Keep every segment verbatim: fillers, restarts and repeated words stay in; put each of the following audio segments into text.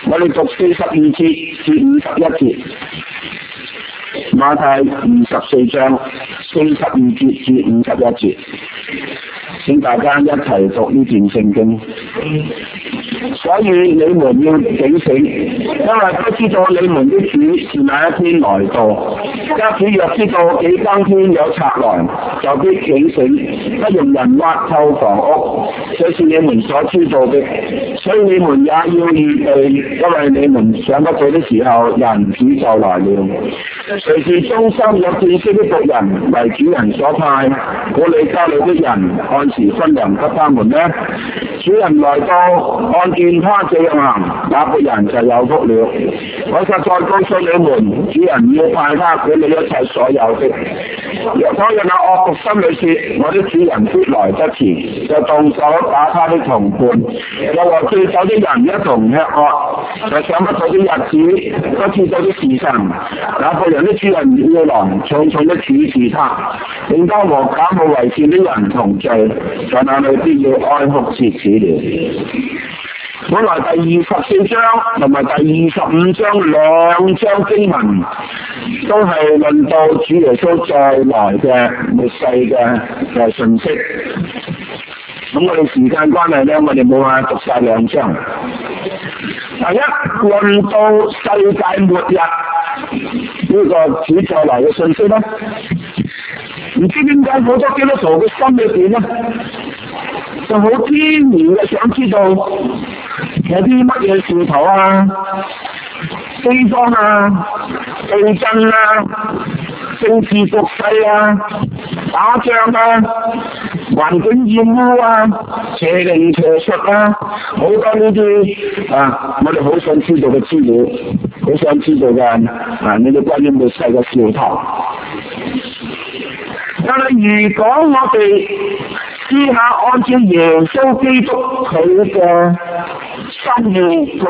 我哋讀四十二節至五十一節，馬太二十四章四十二節至五十一節，請大家一齊讀呢段聖經。所以你們要警醒，因為不知道你們的主是哪一天來到。家主若知道幾更天有賊來，就必警醒，不容人挖透房屋。這是你們所知道的，所以你們也要預備，因為你們想不到的時候，人子就來了。誰是忠心有見識的僕人，為主人所派，管理家裏的人，按時分糧給他們呢？主人來到，看見他這樣行，那僕人就有福了。我實在告訴你們，主人要派他管理一切所有的。若果有那惡毒心裏說，我的主人必來得遲，就動手打他的同伴，又和醉酒的人一同吃喝，就想不到的日子，不知道的時辰，那僕人的主人要來，重重的處置他，令他和假冒為善的人同罪，在那裏必要哀哭切齒了。本來第二十四章同埋第二十五章兩章經文都係論到主耶穌再來嘅末世嘅嘅信息。咁我哋時間關係咧，我哋冇法讀晒兩章。第一，論到世界末日呢個主再來嘅信息咧，唔知點解好多基督徒嘅心裏邊咧，就好天然嘅想知道有啲乜嘢兆頭啊、饑荒啊、地震啊、政治局勢啊、打仗啊、環境染污啊、邪靈邪術啊，好多呢啲啊，我哋好想知道嘅資料，好想知道嘅啊呢啲關於末世嘅兆頭。但係如果我哋試下按照耶穌基督佢嘅心意，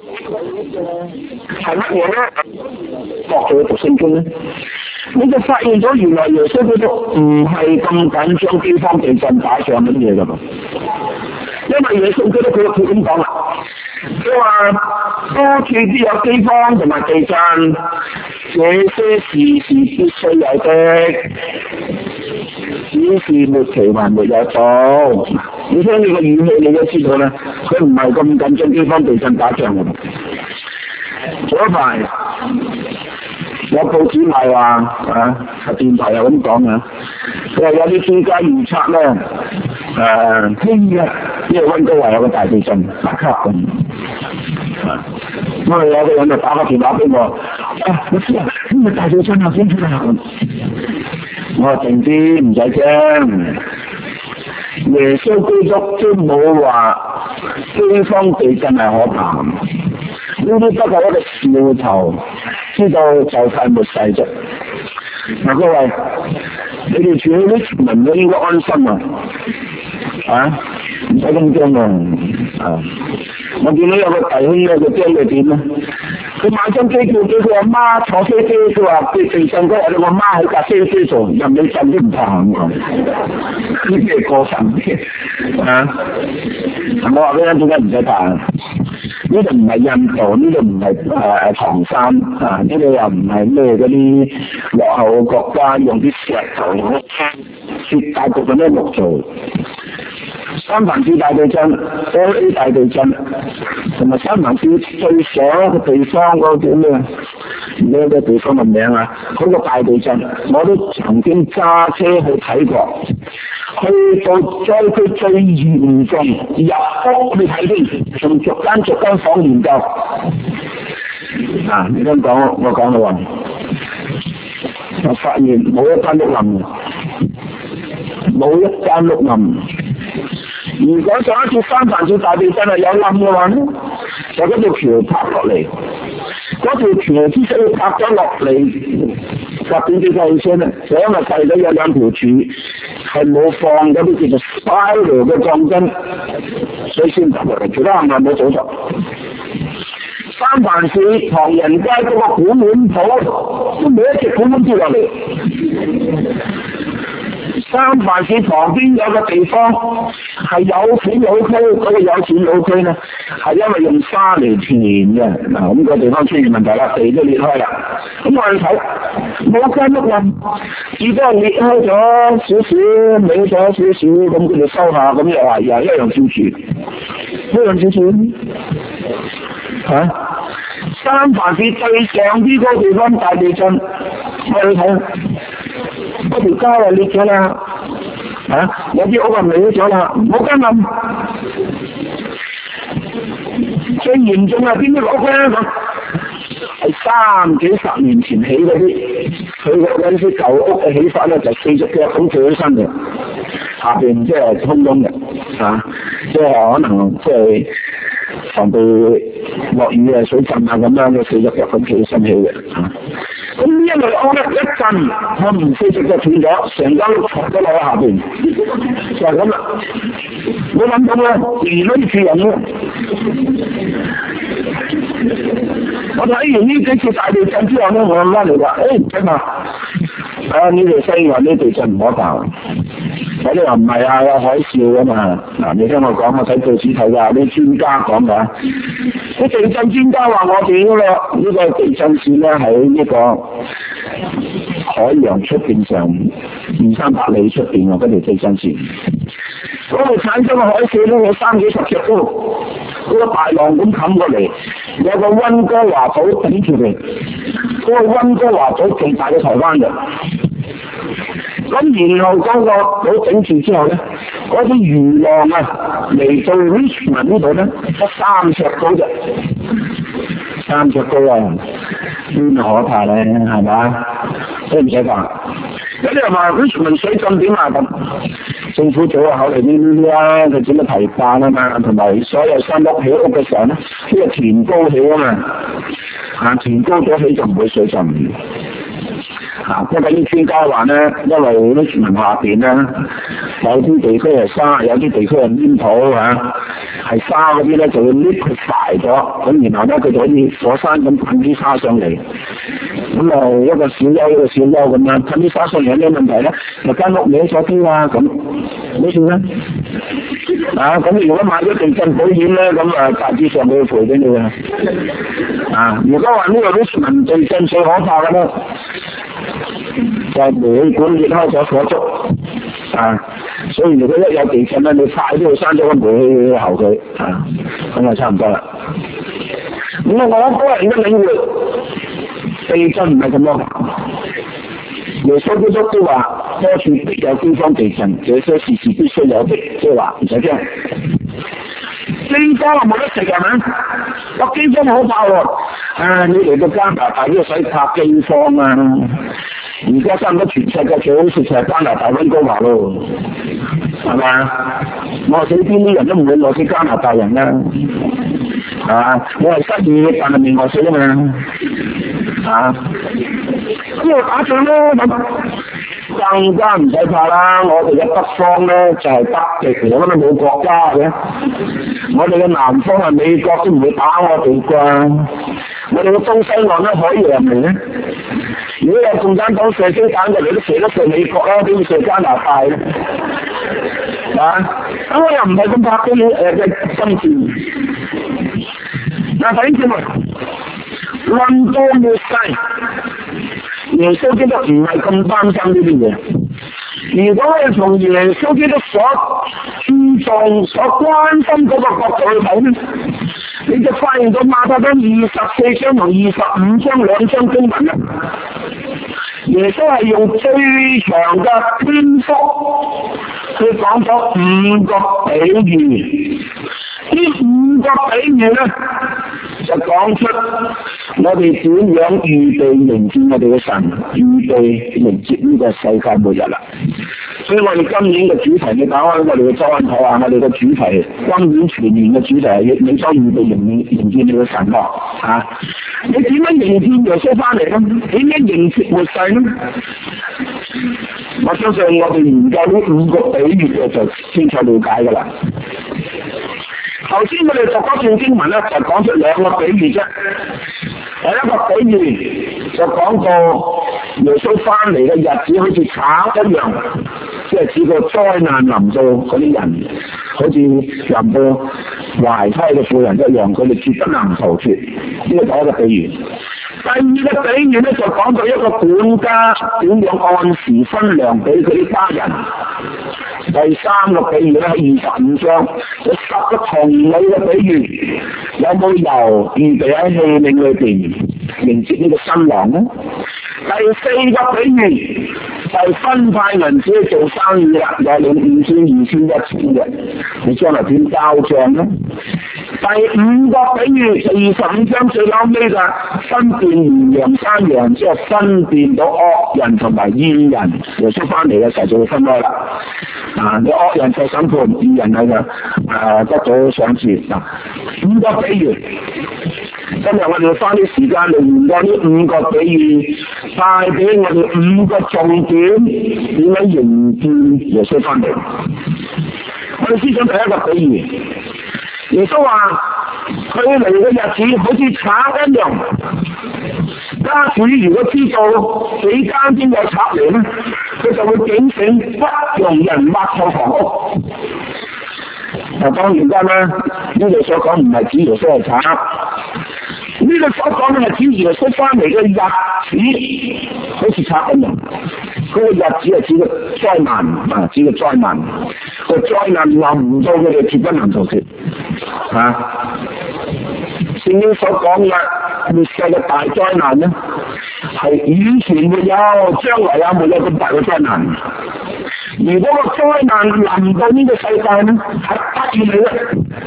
係乜嘢咧？學佢讀聖經咧，你就發現咗原來耶穌基督唔係咁緊張饑荒地震打仗乜嘢噶嘛。因為耶穌基督佢佢咁講啦，佢話多處必有饑荒同埋地震，這些事是必須有的，只是末期還沒有到。你聽呢個語氣，你都知道啦，佢唔係咁緊張饑荒地震打仗嘅。嗰排有報紙賣話啊，電台又咁講啊，佢話有啲專家預測咧，誒聽日呢個溫哥華有個大地震，打卡咁。啊，咁啊有個人就打個電話俾我，啊我知啊，呢個大地震啊點出啊？我話靜啲，唔使驚。耶穌基督都冇話饑荒地震係可怕，呢啲不過一個兆頭，知道就快末世啫。嗱，各位，你哋住喺啲民都應該安心啊！啊，唔使咁驚啊！啊，我見到有個弟兄咧，佢驚佢點咧？佢買張機票俾佢阿媽坐飛機，佢話地地震嗰日，你阿媽喺架飛機度任你震都唔怕咁，呢啲係過分嘅啊！我話俾你聽，點解唔使怕？呢度唔係印度，呢度唔係誒唐山啊，呢度又唔係咩嗰啲落後嘅國家，用啲石頭、絕大部分都係木做。三藩市大地震、L A 大地震，同埋三藩市最上嘅地方嗰個叫咩？咩嘅地方嘅名啊？嗰、那個大地震，我都曾經揸車去睇過。去到災區最嚴重，入屋你睇啲，從逐間逐間房研究。啊！你咁講，我講到話，我發現冇一間屋冧，冇一間屋冧。如果上一次三藩市大地震係有冧嘅話咧，就嗰條橋拍落嚟，嗰條橋之所以拍咗落嚟，發展幾個先咧，就因為細咗有兩條柱係冇放嗰啲叫做 spiral 嘅鋼筋，所以先拍落嚟，其他係咪冇做錯？三藩市唐人街嗰個古碗鋪都冇一隻古碗跌落嚟。 三藩市旁邊有個地方係有錢佬區，嗰個有錢佬區咧係因為用沙嚟填嘅，嗱咁個地方出現問題啦，地都裂開啦。咁我哋睇冇間屋啊，只不過裂開咗少少，歪咗少少，咁佢哋收下，咁又話又一樣照住，一樣照住嚇。三藩市最上邊嗰個地方大地震，我哋睇嗰條街啊裂咗啦，嚇有啲屋啊歪咗啦，冇間冧。最嚴重係邊啲屋咧？係三幾十年前起嗰啲，佢嗰啲舊屋嘅起法咧就四隻腳咁企起身嘅，下邊即係空空嘅，嚇，即係可能即係防備落雨啊、水浸啊咁樣嘅四隻腳咁企起身起嘅，嚇。咁呢一類屋咧一震，我唔四隻腳斷咗，成間屋坐咗落喺下邊，就係咁啦。我諗到咧，而家住人咧。我睇完呢幾次大地震之後咧，我翻嚟話，誒唔使嘛，啊呢條西環呢地震唔可怕，我哋話唔係啊，有海嘯啊嘛。嗱，你聽我講，我睇報紙睇㗎，啲專家講㗎，啲地震專家話我哋呢個呢個地震線咧喺呢個海洋出邊上二三百里出邊啊，嗰條地震線，嗰度產生嘅海嘯咧有三幾十隻高，嗰個大浪咁冚過嚟。有個溫哥華島頂住佢，嗰、那個溫哥華島仲大過台灣嘅。咁然後嗰個島頂住之後咧，嗰啲魚浪啊嚟到 Richmond 呢度咧，得三尺高啫，三尺高啊，邊可怕咧？係嘛？都唔使怕。有啲人話 Richmond 水浸點啊咁，政府早考慮呢啲啦，佢點樣提價啊嘛，同埋所有新屋起屋嘅時候咧，呢個填高起啊嘛，啊填高咗起就唔會水浸。啊，因為啲專家話咧，因為 Richmond 下邊咧有啲地區係沙，有啲地區係黏土嚇，係沙嗰啲咧就會 liquefy 咗，咁然後咧佢就好似火山咁噴啲沙上嚟，咁啊一個小丘一個小丘咁樣噴啲沙上嚟有咩問題咧？就間屋歪咗啲啊咁，咩算咧？啊咁如果買咗地震保險咧，咁啊大致上佢會賠俾你啊。啊，如果話呢個 Richmond 地震最可怕嘅咧，就係煤氣管裂開咗火燭啊！所以如果一有地震咧，你快都要閂咗個煤氣喉佢啊，咁就差唔多啦。咁啊，我個人嘅領會，地震唔係咁多。耶穌基督都話多處必有驚慌地震，這些事事必須有的，即係話唔使驚。驚慌啊冇得食係咪？我驚慌好怕喎！啊，你嚟到加拿大呢個使怕驚慌啊！而家差唔多全世界最好食就係加拿大溫哥華咯，係嘛？我死邊啲人都唔會餓死加拿大人啦，係嘛？我係失業，但係未餓死啊嘛，啊！咁我打仗咯，咁更加唔使怕啦。我哋嘅北方咧就係、是、北極，我覺得冇國家嘅。我哋嘅南方係美國都唔會打我哋啩。我哋嘅東西岸咧海洋嚟咧。如果有共產黨射飛彈嘅，你都射得射美國啦，點會射加拿大咧？啊！咁我又唔係咁怕啲誒嘅心戰。嗱，睇住咪論多末世，耶穌基督唔係咁擔心呢啲嘢。如果係從耶穌基督所注重、所關心嗰個角度去睇咧，你就發現到馬太福音二十四章同二十五章兩章經文啦。耶穌係用最長嘅篇幅，佢講咗五個比喻。呢五個比喻咧，就講出我哋點樣預備迎接我哋嘅神，預備迎接呢個世界末日啦。所以我哋今年嘅主題，你打開我哋嘅周刊睇下，我哋嘅主題今年全年嘅主題係你所預備迎迎接你嘅神咯，嚇、啊！你點樣迎接耶穌翻嚟咧？點樣迎接末世咧？我相信我哋研究呢五個比喻嘅就清楚了解噶啦。頭先我哋讀嗰段經文咧，就講出兩個比喻啫。第一個比喻就講到耶穌翻嚟嘅日子好似賊一樣，即係指個災難臨到嗰啲人，好似臨到懷胎嘅婦人一樣，佢哋絕不能逃脫。呢個第一個比喻。第二個比喻咧就講到一個管家點樣按時分糧俾佢啲家人。第三個比喻咧喺二十五章有十個同類嘅比喻，有冇油預備喺器皿裏邊迎接呢個新郎咧？第四個比喻就係分派銀紙去做生意啦，有領五千、二千、一千嘅，你將來點交帳咧？第五個比喻就二十五章最後尾嘅分辨綿羊山羊，之後分辨到惡人同埋義人，耶穌翻嚟嘅時候就會分開啦。啊，你惡人受審判，義人喺度誒得到賞賜。嗱，五個比喻。今日我哋要花啲時間嚟研究呢五個比喻，帶俾我哋五個重點，點樣迎接耶穌翻嚟。我哋思想第一個比喻，耶穌話佢嚟嘅日子好似賊一樣，家主如果知道幾間邊有賊嚟咧，佢就會警醒，不容人挖錯房屋。嗱，當然間咧，呢度所講唔係指耶穌係賊。呢個所講嘅係指耶穌翻嚟嘅日子，好似賊一樣。嗰個日子係指個災難啊，指個災難。個災難臨到佢哋絕不能逃脫。啊，聖經所講嘅末世嘅大災難咧，係以前沒有，將來也沒有咁大嘅災難。如果個災難臨到呢個世界咧，係不意嚟嘅。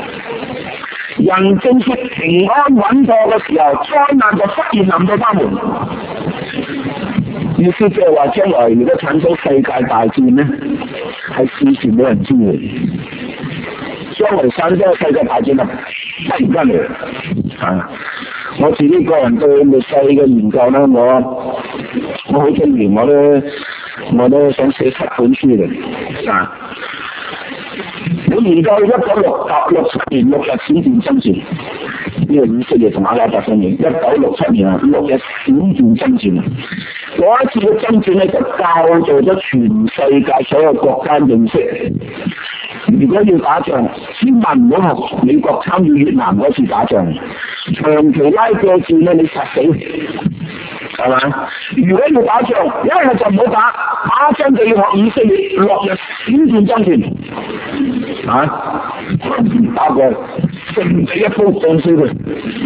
人正式平安穩妥嘅時候，災難就忽然臨到他們。意思即係話，將來如果產生世界大戰咧，係事前冇人知嘅。將來產生世界大戰啊，突然間嚟啊！我自己個人對末世嘅研究咧，我我好中意，我都我都想寫七本書嘅啊！我研究一九六六七年六日閃電爭戰，呢個以色列同阿拉伯方面，一九六七年啊六日閃電爭戰，嗰一次嘅爭戰咧就教導咗全世界所有國家認識，如果要打仗，千萬唔好學美國參與越南嗰次打仗，長期拉鋸戰咧你殺死，係嘛？如果要打仗，一係就唔好打，打仗就要學以色列六日閃電爭戰。啊！打過剩死一鋪撞死佢，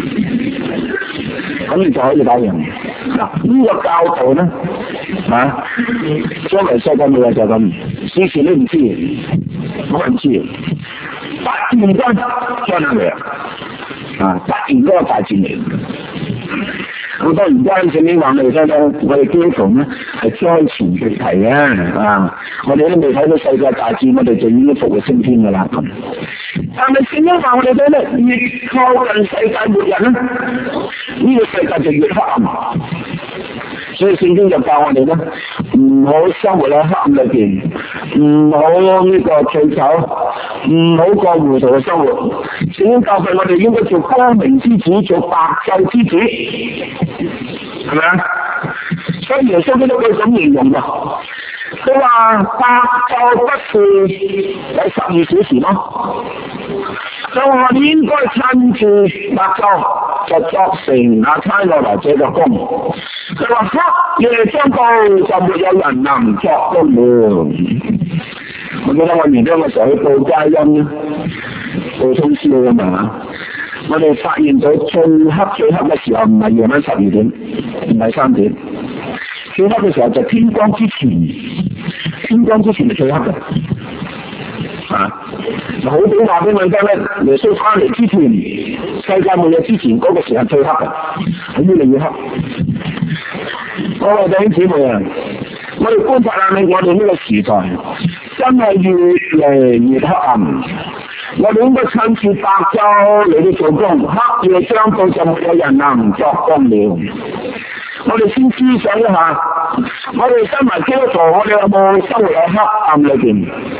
咁你就可以打贏。嗱、啊，呢、這個教導咧，啊，將來世界末日就咁，以前你唔知，冇人知，突然間將嚟啊！突然間大戰嚟。咁當然間聖經話我哋聽到，我哋基督徒咧係災前嘅題啊！啊，我哋都未睇到世界大戰，我哋就已經復活升天㗎啦。但係聖經話我哋睇咧，越靠近世界末日咧，呢、這個世界就越黑暗。所以聖經就教我哋咧，唔好生活喺黑暗裏邊，唔好呢個醉酒，唔好過糊塗嘅生活。聖經教訓我哋應該做光明之子，做白晝之子，係咪啊？所以耶穌基督佢咁形容㗎，佢話白晝不是有十二小時咯，就話你應該趁住白晝就作成那差落來這個工。佢話黑夜將到，就沒有人能作工了。我記得我年輕嘅時候去報佳音咧，報通宵㗎嘛。我哋發現咗最黑最黑嘅時候唔係夜晚十二點，唔係三點，最黑嘅時候就天光之前，天光之前係最黑嘅。啊！好短話俾我聽咧，耶穌翻嚟之前，世界末日之前嗰、那個時候最黑嘅，係越嚟越黑。各位弟兄姊妹啊，我哋觀察下你我哋呢個時代，真係越嚟越黑暗。我哋應該趁住白晝嚟到做工，黑夜將到就沒有人能作工了。我哋先思想一下，我哋身為基督徒，我哋有冇生活喺黑暗裏邊？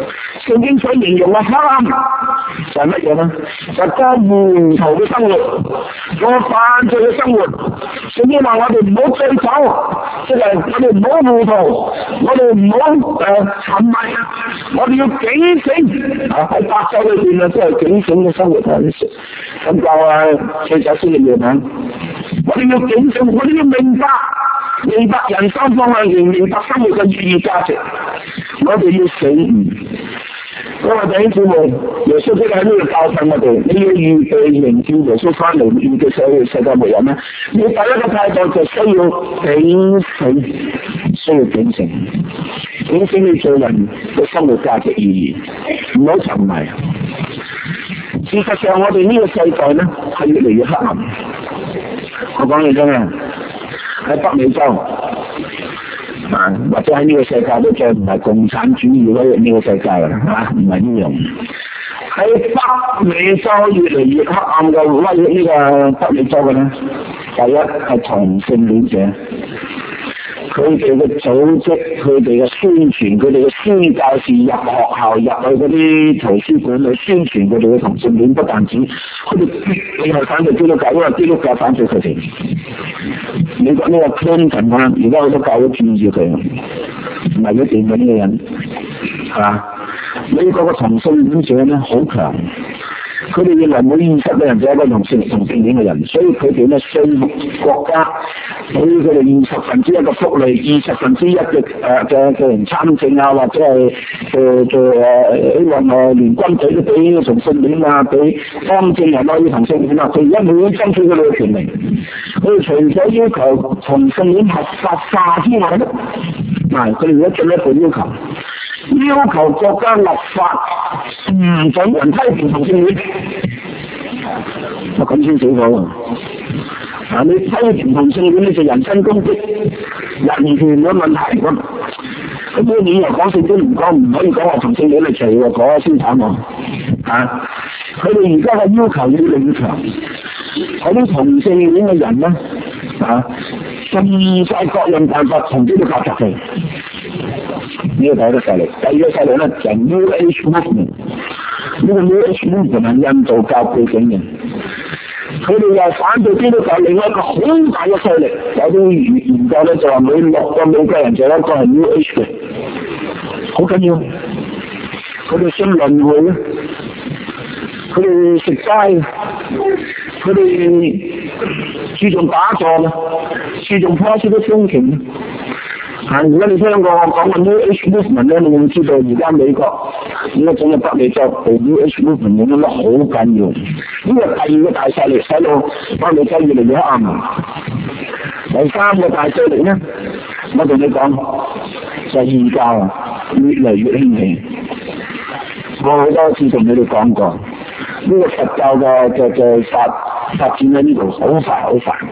聖經所形容嘅黑暗就係乜嘢咧？就係個糊塗嘅生活，個犯罪嘅生活。聖經話我哋唔好醉酒，即係我哋唔好糊塗，我哋唔好誒沉迷啊！我哋要警醒啊！喺白晝裏邊啊，即係警醒嘅生活啊！咁就係醉酒先嘅夜晚，我哋要警醒，我哋要明白。明白人生方向，明白生活嘅意義價值，我哋要醒悟。各位弟兄姊妹，耶穌基督喺呢度教訓我哋，你要預備迎接耶穌翻嚟，預備社會世界末日咧。你第一個態度就需要警醒，需要警醒，警醒你做人嘅生活價值意義，唔好沉迷。事實上，我哋呢個世代咧係越嚟越黑暗。我講你真啊！喺北美洲啊，或者喺呢個世界都再唔係共產主義嗰呢個世界啦，嚇唔係呢樣。喺北美洲越嚟越黑暗嘅，威脅呢個北美洲嘅咧，第一係同性戀者，佢哋嘅組織、佢哋嘅宣傳、佢哋嘅宣教士入學校、入去嗰啲圖書館去宣傳佢哋嘅同性戀，不但止，佢哋你係反對基督教，因為基督教反對佢哋。美國呢個 Clinton 啊，而家好多教會注意佢，唔係一定嘅呢個人，係嘛？美國嘅同性戀者咧好強，佢哋認為每二十個人就係一個同性同性戀嘅人，所以佢哋咧說服國家俾佢哋二十分之一嘅福利，二十分之一嘅誒嘅嘅人參政啊，或者係誒嘅誒希望誒連軍隊都俾同性戀啊，俾當政人可以同性戀啊，佢而家冇爭取佢哋嘅權利。佢哋除咗要求同性戀合法化之外咧，嗱佢哋而家進一步要求。要求國家立法唔准人批評同性戀，我咁先死火啊！你批評同性戀呢就人身攻擊、人權嘅問題咁。咁你又講聖經唔講，唔可以講話同性戀係罪喎，講先慘喎嚇！佢哋而家嘅要求越嚟越強，嗰啲同性戀嘅人咧嚇，盡晒各樣辦法同呢個夾雜佢。呢個第一個勢力，第二個勢力咧就係 New Age Movement。呢個 New Age Movement 係印度教背景嘅，佢哋又反對基督教，另外一個好大嘅勢力。有啲研究咧就話每六個美國人就有一個係 New Age 嘅，好緊要。佢哋信輪迴咧，佢哋食齋，佢哋注重打坐嘅，注重 positive thinking。啊！而家你聽過我講嘅 New Age Movement 咧，你會知道而家美國而家整個北美洲被 New Age Movement 影響得好緊要。呢個第二個大勢力使到北美洲越嚟越黑暗。第三個大勢力咧，我同你講就係異教啊，越嚟越興起。我好多次同你哋講過，呢、這個佛教嘅嘅嘅發發展喺呢度好快好快。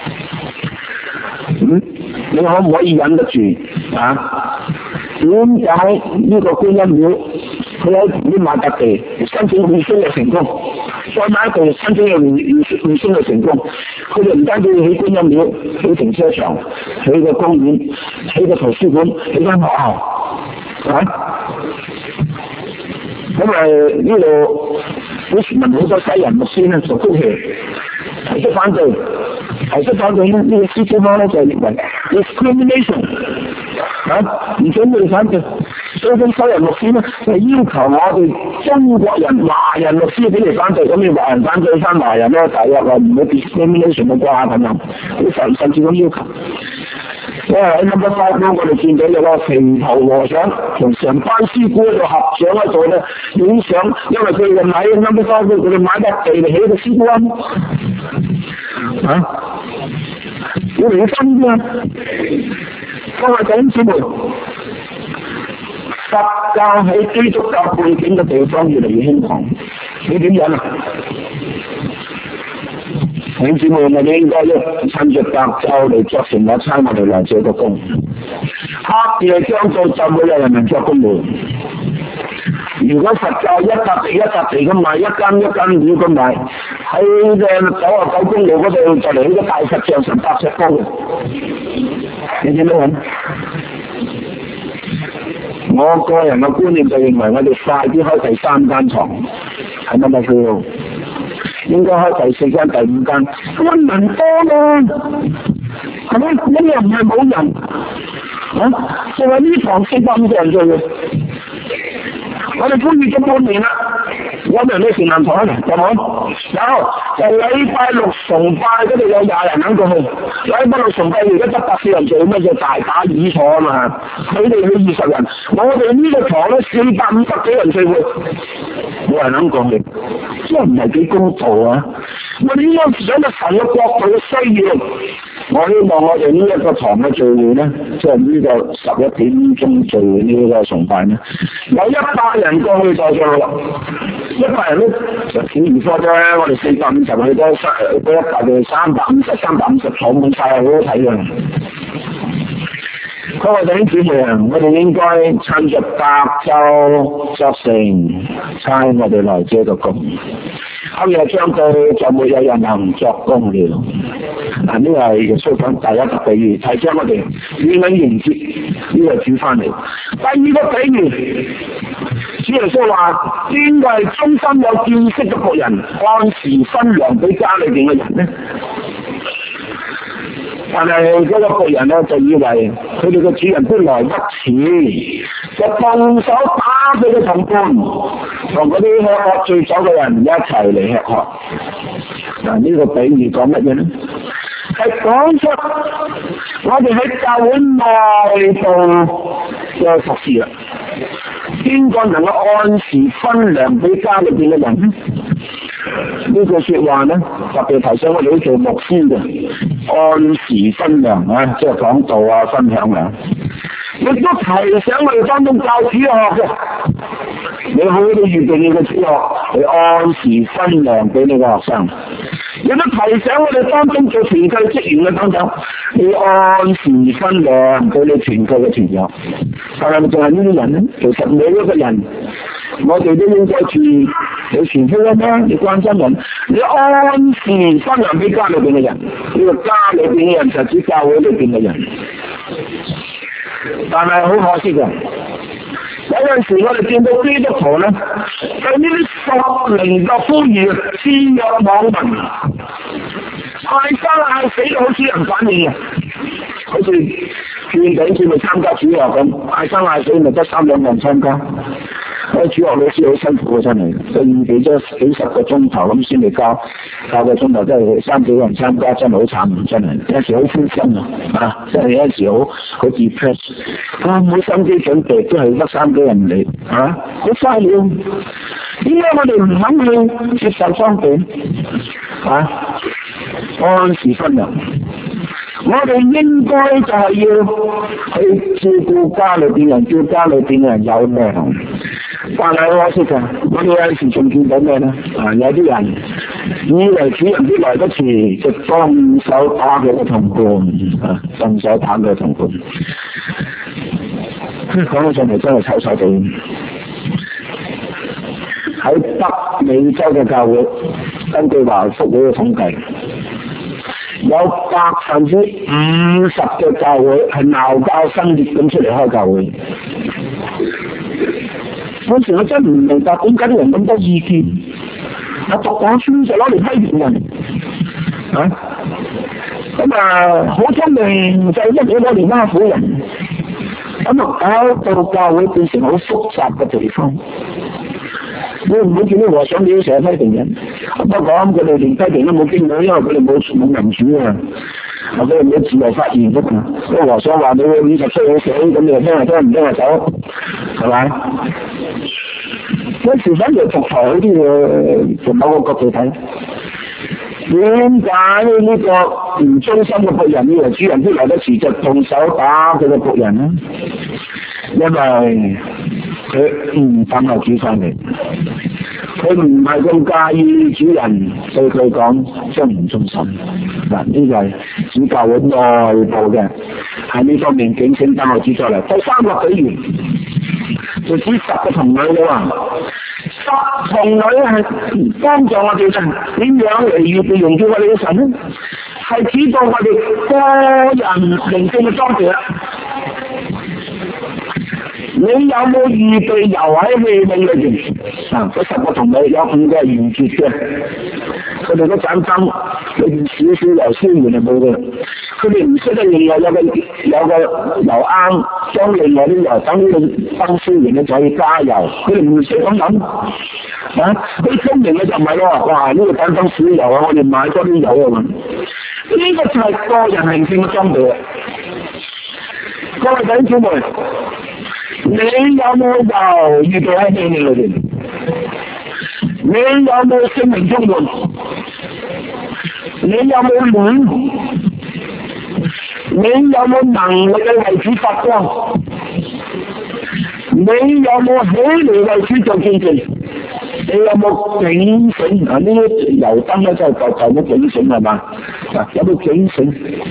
嗯，你可唔可以忍得住啊？點解呢個觀音廟佢喺旁邊買笪地，申請回升嘅成功，再買一個申請嘅回回升嘅成功，佢哋唔單止要起觀音廟，起停車場，起個公園，起個圖書館，起間學校，係咪？咁誒呢度好市民好多西人牧師咧就高氣提出反對。提出反對呢呢個師傅方咧就認為 discrimination 啊，唔准你反對，所以啲西人牧師咧就要求我哋中國人華人牧師俾你反對，咁你華人反對翻華人咧，大約話唔好 discrimination 嘅啩咁樣，啲神甚至咁要求。因為喺 number five 咧，我哋見到有個平頭和尚同成班師傅喺度合掌喺度咧影相，因為佢哋買 number five 佢哋買笪地嚟起個師傅啊，要嚟分啫。各位弟兄姊妹，佛教喺基督教背景嘅地方越嚟越興旺，你點樣啊？弟兄姊妹，我哋應該咧趁着白晝嚟作成我差我哋來這個工，黑夜將到就會有人民作工門。如果佛教一笪地一笪地咁賣，一間一間廟咁賣，喺嘅九啊九公路嗰度就嚟起個大佛像成百尺高，你點樣揾？ 我個人嘅觀念就認為我哋快啲開第三間床，係咪咪佢應該開第四間、第五間，咁人多啦，係咪？呢又唔係冇人，啊，仲係呢床四百五十人做嘅。我哋歡迎咗半年啦，有冇人去成人堂啊？有冇？有，就禮拜六崇拜嗰度有廿人肯過去，禮拜六崇拜而家得百四人做乜嘢大把椅坐啊嘛，佢哋去二十人，我哋呢個堂咧四百五十幾人聚會，冇人肯過去，真係唔係幾公道啊！我哋應該想到神嘅國度嘅需要。我希望我哋呢一個堂嘅聚會咧，即係呢個十一點鐘聚會呢個崇拜咧，有一百人過去就夠啦。一百人咧就少唔多啫，我哋四百五十去多三，多一百嘅三百五十、三百五十坐滿晒，好好睇嘅。各位弟兄姊妹啊，我哋應該趁着白晝作成，差我哋來這個工。後日將到就沒有人能作工了。嗱，呢個係耶穌講第一個比喻，提醒我哋點樣迎接呢個主翻嚟。第二個比喻，主耶穌話：邊個係忠心有見識嘅僕人，按時分糧俾家裏邊嘅人呢？但係嗰個僕人咧就以為佢哋嘅主人都來不遲，就動手打佢嘅同伴，同嗰啲吃喝醉酒嘅人一齊嚟吃喝。嗱，呢個比喻講乜嘢呢？係講出我哋喺教會內部嘅服侍啦。邊個能夠按時分糧俾家裏邊嘅人呢？呢句說話咧，特別提醒我哋做牧師嘅，按時分糧啊，即係講道啊、分享啊。亦都提醒我哋當中教主學嘅，你好好預備你嘅主學，你按時分糧俾你嘅學生。亦都提醒我哋當中做團契職員嘅等等，你按時分糧俾你團契嘅團友。但係咪仲係呢啲人咧？其實每一個人，我哋都應該注意你傳福音啦，你關心人，你按時分糧俾家裏邊嘅人。呢個家裏邊嘅人就指教會裏邊嘅人。但係好可惜嘅，有陣時我哋見到基督徒咧，對呢啲屬靈嘅呼籲置若罔聞，嗌生嗌死都好少人反應嘅，好似勸緊佢咪參加主日咁，嗌生嗌死咪得三兩個人參加。嗰主學老師好辛苦嘅真係，佢預備咗幾十個鐘頭咁先嚟教，教個鐘頭真係三幾個人參加，真係好慘，真係有時好灰心啊，啊，真係有時好好 depress， 啊冇心機準備都係得三幾人嚟，啊好嘥料，點解我哋唔肯去接受裝備？啊，按時分糧。我哋應該就係要去照顧家裏邊人，叫家裏邊人有糧。但係我識㗎，我哋有時仲見到咩咧？啊，有啲人以為主人啲來得遲，就動手打佢嘅同伴，啊，動手打佢嘅同伴。講到上嚟真係醜醜地。喺北美洲嘅教會，根據華福會嘅統計，有百分之五十嘅教會係鬧交生熱咁出嚟開教會。嗰時我真唔明白點解啲人咁多意見，我讀講書就攞嚟批評人，啊，咁啊好聰明就一嘢攞嚟拉苦人，咁啊搞到教會變成好複雜嘅地方。你唔好見啲和尚你成日批評人，不過佢哋連批評都冇經驗，因為佢哋冇冇民主啊，或者冇自由發言㗎嘛。個和尚話你五十歲好死，咁你就聽下聽唔聽下走，係咪？有時反而獨裁好啲嘅，從某個角度睇，點解呢個唔忠心嘅僕人以為主人都嚟得遲就動手打佢嘅僕人呢？因為佢唔等候主翻嚟，佢唔係咁介意主人對佢講真唔忠心。嗱，呢個係主教會內部嘅喺呢方面警醒等候主再嚟。第三個比喻就指十個童女啦，十童女係幫助我哋人點樣嚟預備用住我哋嘅神咧，係指到我哋個人靈性嘅裝備啦。 你有冇預備油喺器皿裏邊？啊，嗰十個同你有五個係預絕嘅，佢哋嗰盞燈裏邊少少油燒完就冇嘅。佢哋唔識得另外有個有個油罌，將另外啲油等呢個燈燒完咧就可以加油。佢哋唔識咁諗，啊！佢聰明嘅就唔係咯，哇！呢、這個盞燈少油啊，我哋買多啲油啊咁。呢、這個就係個人靈性嘅裝備啊！各位弟兄姊妹，你有冇油預備喺器皿裏邊？你有冇聖靈充滿？你有冇暖？你有冇能力嘅為主發光？你有冇起嚟為主做見證？你有冇警醒？啊，呢啲油燈咧真係就就冇警醒係嘛？啊，有冇警醒？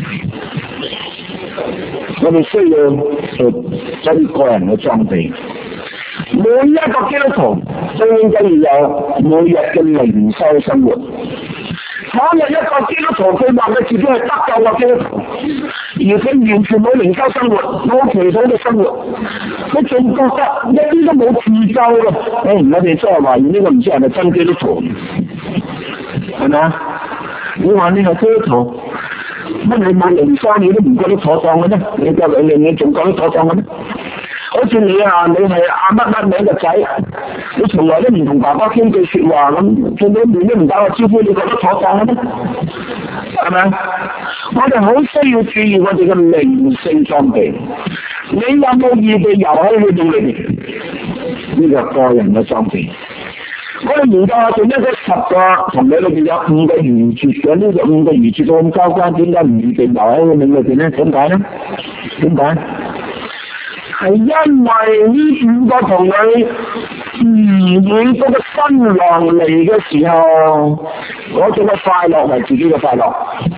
我哋需要做一個人嘅裝備。每一個基督徒都應該要有每日嘅靈修生活。倘若一個基督徒佢話佢自己係得救嘅基督徒，而佢完全冇靈修生活，冇祈禱嘅生活，佢仲覺得一啲都冇自救嘅。誒、哎，我哋真係懷疑呢個唔知係咪真基督徒，係咪啊？你話你係基督徒，乜你冇靈修你都唔覺得妥當嘅咩？你個兩年你仲覺得妥當嘅咩？好似你啊，你係阿乜乜名嘅仔，你從來都唔同爸爸傾句説話咁，見到面都唔打個招呼，你覺得妥當嘅咩？係咪啊？我哋好需要注意我哋嘅靈性裝備。你有冇預備油喺佢哋裏邊？呢個個人嘅裝備。我哋研究下，做咩嗰十個同你裏邊有五個預絕嘅，呢個五個預絕咁交關，點解唔預備油喺佢哋裏邊咧？點解咧？點解？係因為呢五個同你嗯每嗰個新郎嚟嘅時候，嗰種嘅快樂係自己嘅快樂。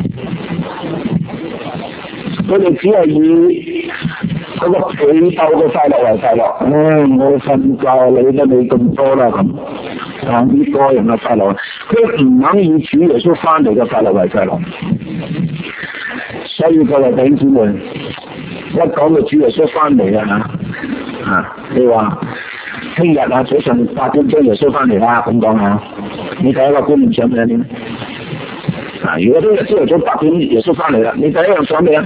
佢哋只係以嗰個被鬥嘅快樂為快樂。嗯，我瞓覺理得你咁多啦咁。啊，呢個人嘅快樂，佢唔肯以主耶穌翻嚟嘅快樂為快樂。所以各位弟兄姊妹，一講到主耶穌翻嚟啊嚇，啊你話聽日啊早上八點鐘耶穌翻嚟啦咁講下，你第一個觀念想咩咧？啊，如果聽日朝頭早八點耶穌翻嚟啦，你第一樣想咩啊？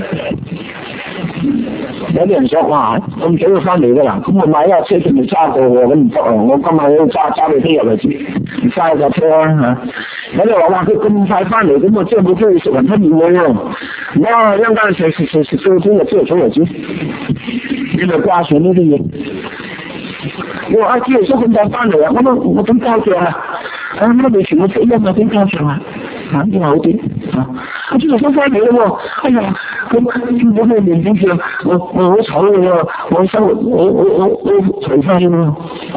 有啲人想哇咁早就翻嚟㗎啦，咁我買架車仲未揸過喎，咁唔得啊！我今日要揸揸你聽日為止，唔揸架車啊嚇！有啲話哇佢咁快翻嚟，咁我即係冇機會食雲吞麵喎。哇！一陣間食食食食到聽日朝頭早為止，你咪掛上呢啲嘢。你話啊，主耶穌咁快翻嚟啊，我都我點交賬啊？啊，乜未全部死因啊？點交賬啊？啊，點話好啲啊？啊，主耶穌翻嚟啦喎！哎呀，咁見到咩面點算？我我好醜嘅喎，我生活我我我我除翻喎。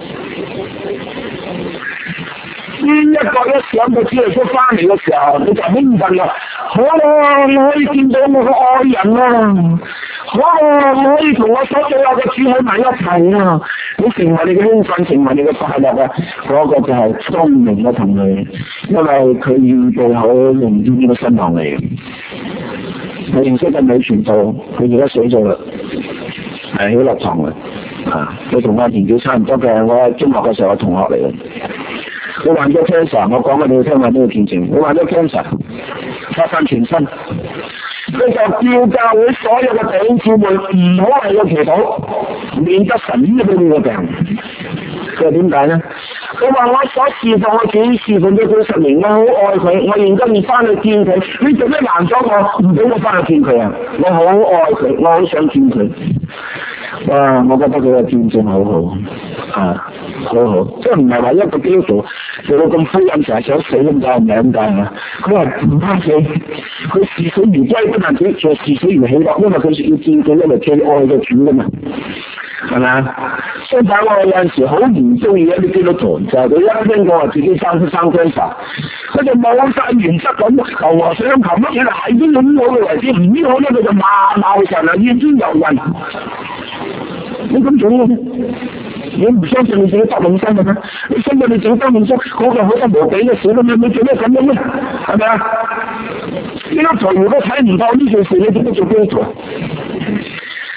邊一個一想到主耶穌翻嚟嘅時候，你就興奮啦！好啊，我可以見到我嘅愛人啊！好啊，我可以同我所最愛嘅主喺埋一齊啊！你成為你嘅興奮，成為你嘅快樂啊！嗰、那個就係聰明嘅同類，因為佢預備好迎接呢個新郎嚟。我認識嘅女傳道，佢而家死咗啦，係喺落堂嘅。啊，佢同我年紀差唔多嘅，我喺中學嘅時候嘅同學嚟嘅。佢患咗 cancer， 我講俾你聽下呢個見證。佢患咗 cancer， 發散全身，佢就叫教會所有嘅弟兄姊妹唔好為佢祈禱，免得神醫到呢個病。佢話點解咧？佢話我所侍奉我自己侍奉咗幾十年，我好愛佢，我現今要翻去見佢，你做咩攔咗我，唔俾我翻去見佢啊？我好愛佢，我好想見佢。哇！我覺得佢嘅見證好好，啊，好好，即係唔係話一個基督徒做到咁灰暗，成日想死咁解，唔係咁解啊！佢話唔怕死，佢視死如歸，不但止，仲視死如喜樂，因為佢要見佢，因為佢愛嘅主噶嘛，係咪啊？相反，我有陣時好唔中意一啲基督徒，就係佢一聽講話自己生生 cancer， 佢就冇晒原則咁，求和尚求乜嘢係都咁好嘅為止，唔醫好咧佢就罵鬧神啊，怨天尤人。你咁做嘅咩？你唔相信你自己得永生嘅咩？你相信你自己得永生，嗰個好得無比嘅事咁樣，你做咩咁樣咧？係咪啊？基督徒如果睇唔到呢件事，你點樣做基督徒？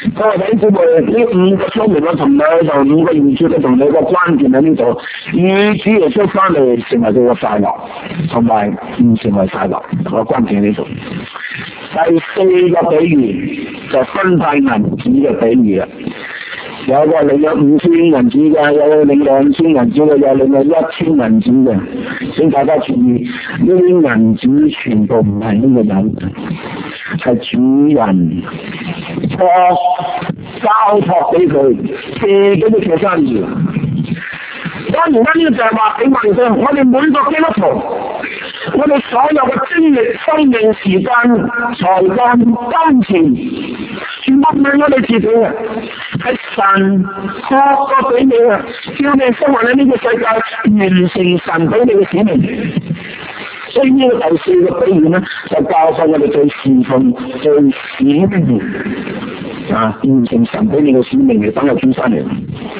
各位弟兄姊妹，呢五個聰明我同你就五個預兆都同你個關鍵喺呢度，預指耶穌翻嚟成為佢個快樂，同埋唔成為快樂，個關鍵喺呢度。第四個比喻就分派銀子嘅比喻啦。有個領咗五千銀子嘅，有個領兩千銀子嘅，有領咗一千銀子嘅。請大家注意，呢啲銀子全部唔係呢個人，係主人託交託俾佢，借俾佢做生意。當然啦，呢個就係話俾我哋聽，我哋每個基督徒，我哋所有嘅精力、生命、時間、才幹、金錢，全部唔係我哋自己嘅，係神託過俾你嘅，叫你生活喺呢個世界，完成神俾你嘅使命。所以呢個第四個比喻咧，就教訓我哋最侍奉、最使命啊，完成神俾你嘅使命，嚟等我轉翻嚟。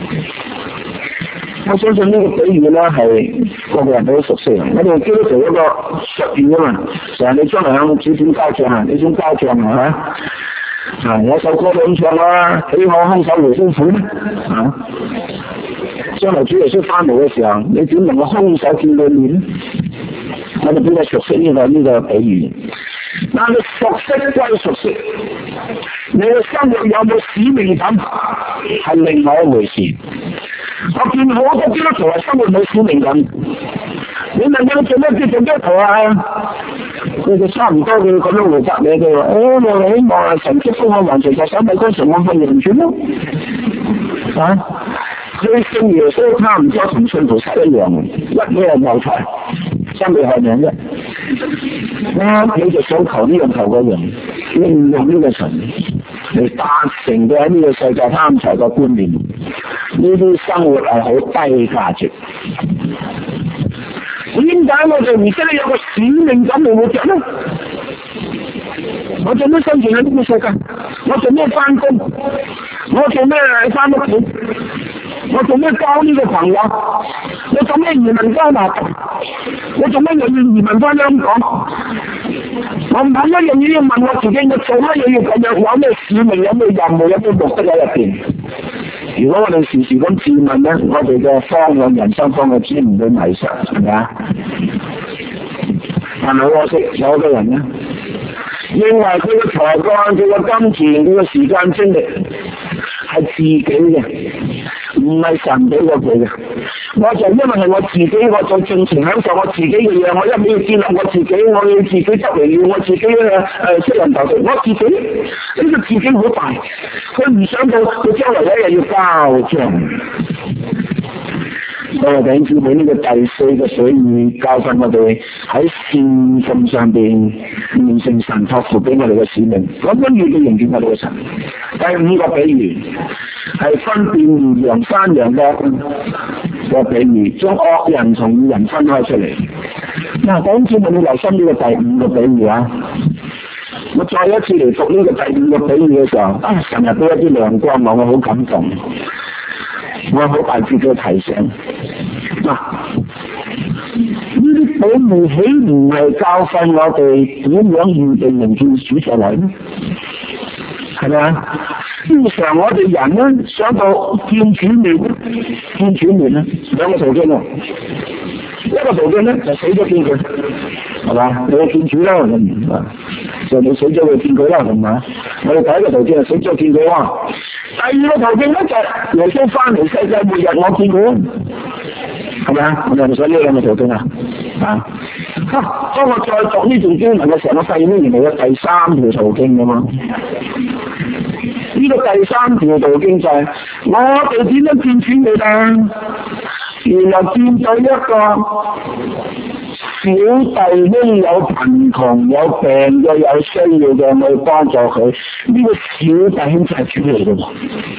我相信呢個比喻咧係個個人都好熟悉。我哋基督徒一個術語啊嘛，成日你將來響指點交賬啊，你點交賬啊嚇？啊，有首歌都咁唱啦，喜可空手回天虎咩？啊，將來主耶穌翻嚟嘅時候，你點能夠空手見佢面咧？我哋比較熟悉呢個呢個比喻。但係熟悉歸熟悉，你嘅生活有冇使命感係另外一回事。我見好多基督徒係生活冇使命感，你問佢做咩叫做基督徒啊？佢哋差唔多佢咁樣回答你，佢話：誒、哎，我希望係神祝福我完成就手米工程我份人轉咯。啊，佢信耶穌差唔多同信徒實一樣，一咩係有財，心理係命啫。啱你就想求呢樣求嗰樣，應用呢個神嚟達成嘅喺呢個世界貪財嘅觀念，呢啲生活係好低價值。點解我哋唔識得有個使命感嚟活着呢？我做咩生存喺呢個世界？我做咩翻工？我做咩翻屋企？我做咩交呢個朋友？我做咩移民加拿大？我做咩又要移民翻香港？我唔係一樣嘢要問我自己，我做乜嘢要咁樣？有咩使命？有咩任務？有咩目的喺入邊？如果我哋時時咁自問咧，我哋嘅方向、人生方向只唔會迷失，係咪啊？但係好可惜，有好多人咧，認為佢嘅才幹、佢嘅金錢、佢嘅時間精力係自己嘅，唔係神俾我佢嘅。我就因為係我自己，我就盡情享受我自己嘅嘢，我一味要建立我自己，我要自己執嚟要我自己嘅誒出人頭地，我自己呢、這個自己好大，佢唔想到佢將來一日要交賬。我哋頂住俾呢個第四個比喻教訓我哋喺善奉上邊完成神託付俾我哋嘅使命，咁樣要去迎接我哋嘅神。第五個比喻係分辨綿羊山羊嘅個比喻，將惡人同義人分開出嚟。嗱，頂住你留心呢個第五個比喻啊！我再一次嚟讀呢個第五個比喻嘅時候，啊，成日都有啲亮光，我好感動。我好大致嘅提醒，嗱、啊，呢啲比喻豈唔係教訓我哋點樣預備迎接主再來呢？係咪啊？經常我哋人咧想到見主面，見主面咧兩個途徑喎，一個途徑咧就死咗見佢，係嘛？你去見主啦，咁啊，就你死咗去見佢啦，係嘛？我哋第一個途徑係死咗見佢喎。第二個途徑咧就係耶穌翻嚟世界末日，我見佢，係咪啊？我哋係咪想呢兩個途徑啊？啊！當我再讀呢段經文嘅時候，我發現呢原來有第三條途徑㗎嘛。呢、這個第三條途徑就係、是、我哋點樣見主你啊？原來見到一個小弟兄有貧窮、有病嘅、有需要嘅，我去幫助佢。呢、這個小弟兄就係主嚟嘅喎。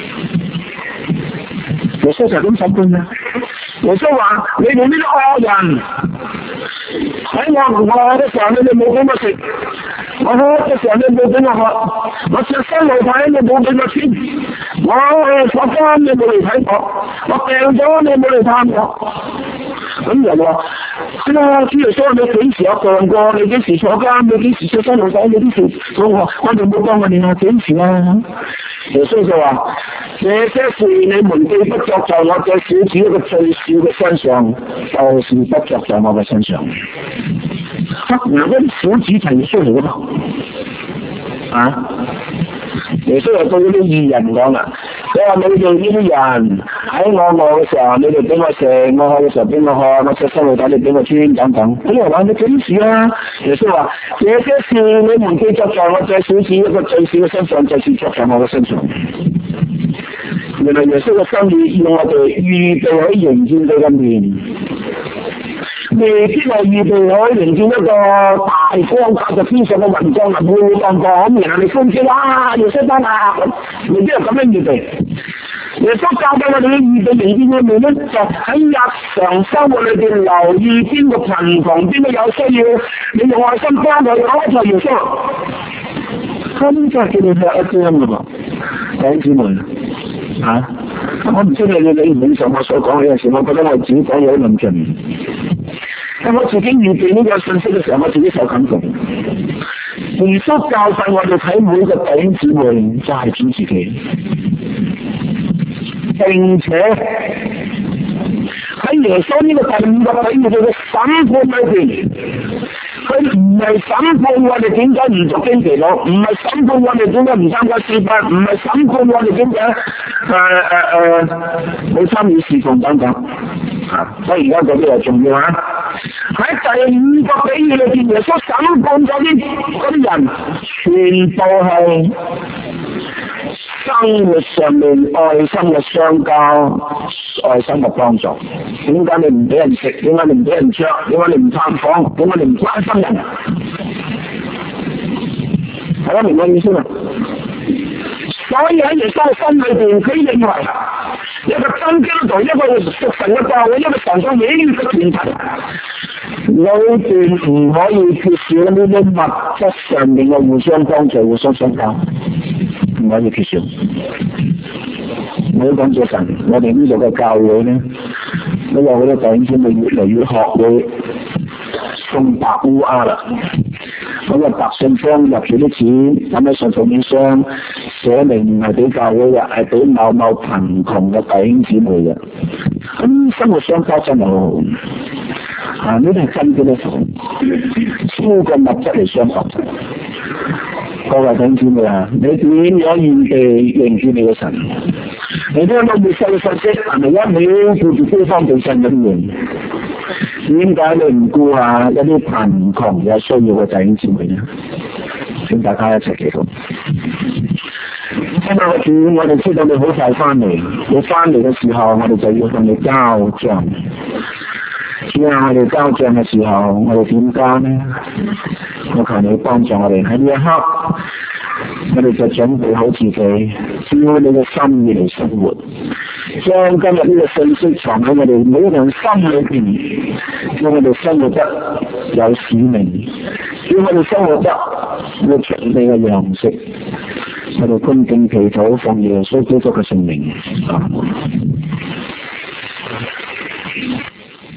耶穌就咁審判啦。耶穌話：你哋呢啲惡人喺我餓嘅時候，你哋冇俾我食；我渴嘅時候，你冇俾我喝；我赤身露體，你冇俾我穿；我坐監，你冇嚟睇我；我病咗，你冇嚟探我。咁人話：啊，主耶穌，你幾時有病過？你幾時坐監？你幾時赤身露體？你幾時做我？我哋冇幫我哋啊？幾時啊？ 耶穌就話：這些事你們既不作在我這小子一個最小嘅身上，就是不作在我嘅身上。嗱，嗰啲小子就係耶穌嚟噶嘛？啊！耶穌又對啲義人講啦，佢話你哋呢啲人喺我餓嘅時候，你哋俾我食；我渴嘅時候俾我喝；我赤身露體，你俾我穿等等。咁又話你幾時啊？耶穌話：這些事你們既作在我這小子一個最小嘅身上，就是作在我嘅身上。原來耶穌嘅心意要我哋預備去迎見佢嘅面。未必係預備可以迎見一個大光架在天上嘅雲光啊，會當講，然後你歡呼啊，耶穌翻啦，未必係咁樣預備。耶穌教俾我哋嘅預備迎見嘅面咧，就喺日常生活裏邊留意邊個貧窮，邊個有需要，你用愛心幫佢，嗰個耶穌。咁就係叫你學一啲咁嘅噃，弟兄姊妹啊！我唔知你你你唔理上我所講嘅時候，我覺得我自己講嘢好論盡。當我自己預備呢個信息嘅時候，我自己受感動。耶穌教訓我哋睇每個弟兄姊妹就係主自己，並且喺耶穌呢個第五個比喻嘅審判裏邊，佢唔係審判我哋點解唔讀經祈禱，唔係審判我哋點解唔參加詩班，唔係審判我哋點解誒誒誒冇參與事奉等等。啊，所以而家嗰啲係重要啊！喺第五個比喻裏邊，耶穌審判咗啲嗰啲人，全部係生活上面愛心嘅相交，愛心嘅幫助。點解你唔俾人食？點解你唔俾人着？點解你唔探訪？點解你唔關心人？大家明我意思嘛？所以喺耶穌嘅心裏邊，佢認為一個真基督徒，一個屬神嘅教會，一個神所喜悅嘅團體，裏邊唔可以缺少呢啲物質上面嘅互相幫助、互相相交，唔可以缺少。我都講咗神，我哋呢度嘅教會咧，都有好多弟兄姊妹越嚟越學會送白烏鴉啦。咁啊，白信封入住啲錢，咁喺信封面上寫明唔係俾教會嘅，係俾某某貧窮嘅弟兄姊妹嘅。咁生活相交真係好好，啊呢啲係真嘅咧，超過物質嚟相合。各位弟兄姊妹啊，你點樣預備迎接你嘅神？你聽到末世嘅信息，係咪一味顧住饑荒地震咁樣？點解你唔顧下一啲貧窮有需要嘅弟兄姊妹呢？請大家一齊祈禱。今日嘅主，我哋知道你好快翻嚟，你翻嚟嘅時候，我哋就要同你交賬。主啊，我哋交賬嘅時候，我哋點交呢？我求你幫助我哋喺呢一刻，我哋就準備好自己，照你嘅心意嚟生活，將今日呢個信息藏喺我哋每個人心裏邊，叫我哋生活得有使命，叫我哋生活得活出你嘅樣式。我哋恭敬祈禱，奉耶穌基督嘅聖名。